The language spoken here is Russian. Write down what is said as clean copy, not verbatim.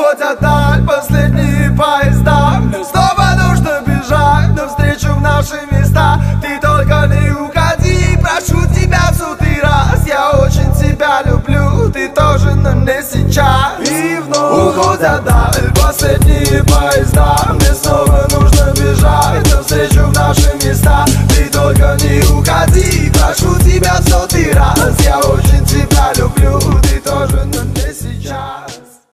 Уходят даль последние поезда. Мне снова нужно бежать навстречу в наши места. Ты только не уходи, прошу тебя в сотый раз. Я очень тебя люблю, ты тоже, но не сейчас. И вновь уходят даль последние поезда. Мне снова нужно бежать навстречу в наши места. Ты только не уходи, прошу тебя в сотый раз. Я очень тебя люблю, ты тоже, но не сейчас.